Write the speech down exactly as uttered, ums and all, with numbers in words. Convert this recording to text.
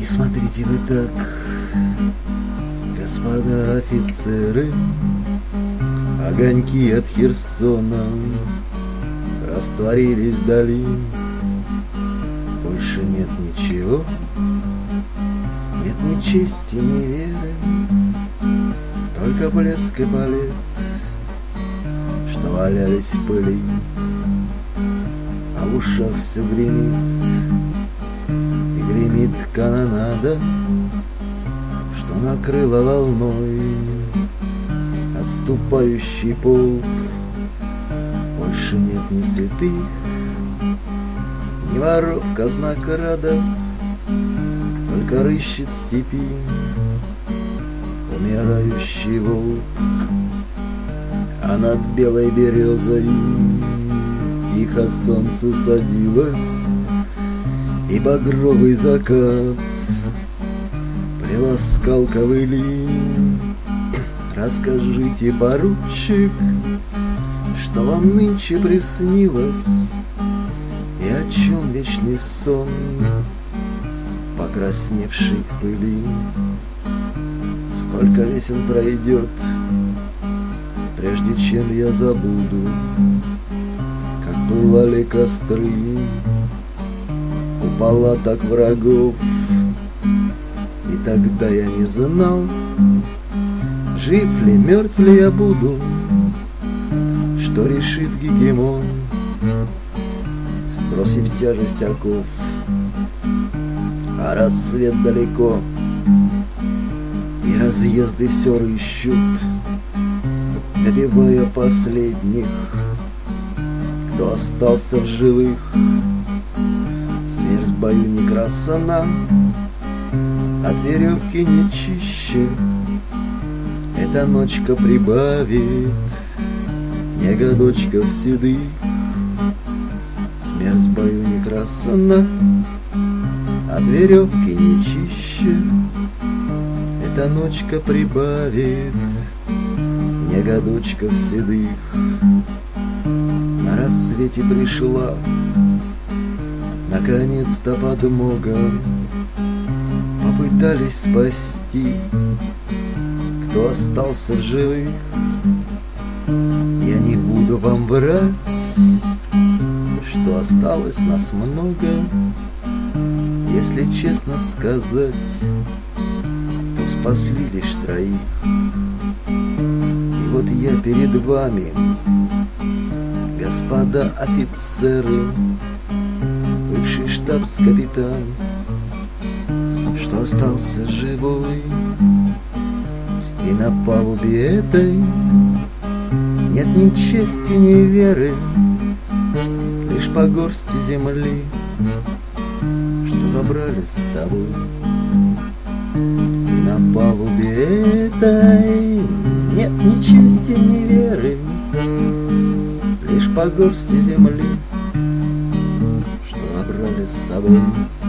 Не смотрите вы так, господа офицеры, огоньки от Херсона растворились вдали. Больше нет ничего, нет ни чести, ни веры, только блеск и балет, что валялись в пыли. А в ушах все гремит, и гремит канонада, что накрыла волной отступающий полк. Больше нет ни святых, ни воров, казнокрадов, только рыщет в степи умирающий волк. А над белой березой тихо солнце садилось, и багровый закат приласкал ковыли. Расскажите, поручик, что вам нынче приснилось, и о чем вечный сон, покрасневший к пыли. Сколько весен пройдет, прежде чем я забуду, как пылали костры у палаток врагов. И тогда я не знал, жив ли, мертв ли я буду, что решит гегемон, сбросив тяжесть оков. А рассвет далеко, и разъезды все рыщут, добивая последних, кто остался в живых. Смерть в бою не красана, от веревки не чище. Эта ночка прибавит не годочков седых. Смерть в бою не красана, от веревки не чище. Эта ночка прибавит не годочков седых. На рассвете пришла наконец-то подмога, попытались спасти, кто остался в живых. Я не буду вам врать, что осталось нас много. Если честно сказать, то спасли лишь троих. И вот я перед вами, господа офицеры, бывший штабс-капитан, что остался живой. И на палубе этой нет ни чести, ни веры, лишь по горсти земли, что забрали с собой. И на палубе этой нет ни чести, ни веры, лишь по горсти земли, что забрали с собой.